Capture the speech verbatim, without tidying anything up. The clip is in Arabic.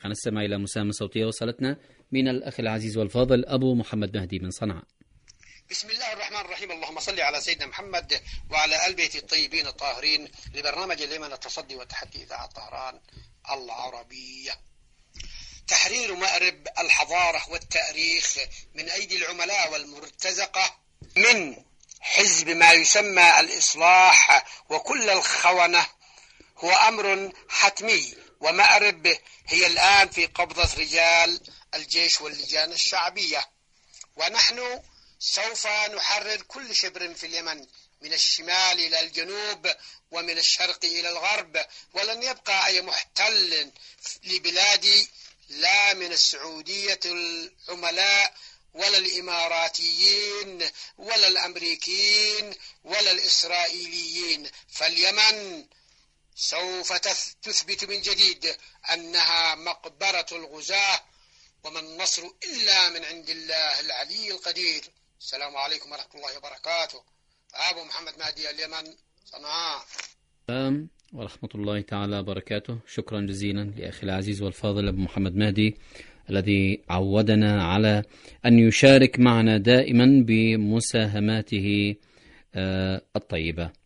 الحقيقة نستمع إلى مساهمة صوتية وصلتنا من الأخ العزيز والفاضل أبو محمد مهدي من صنعاء. بسم الله الرحمن الرحيم. اللهم صل على سيدنا محمد وعلى آل بيته الطيبين الطاهرين. لبرنامج اليمن التصدي والتحدي إذاعة طهران العربية. تحرير مأرب الحضارة والتاريخ من أيدي العملاء والمرتزقة من حزب ما يسمى الإصلاح وكل الخونة هو أمر حتمي، ومأرب هي الآن في قبضة رجال الجيش واللجان الشعبية، ونحن سوف نحرر كل شبر في اليمن من الشمال إلى الجنوب ومن الشرق إلى الغرب، ولن يبقى أي محتل لبلادي لا من السعودية العملاء ولا الإماراتيين ولا الأمريكيين ولا الإسرائيليين، فاليمن سوف تثبت من جديد أنها مقبرة الغزاة، وما النصر إلا من عند الله العلي القدير. السلام عليكم ورحمة الله وبركاته. أبو محمد مهدي، اليمن، صنعاء. السلام ورحمة الله تعالى وبركاته. شكرا جزيلا لأخي العزيز والفاضل أبو محمد مهدي الذي عودنا على أن يشارك معنا دائما بمساهماته الطيبة.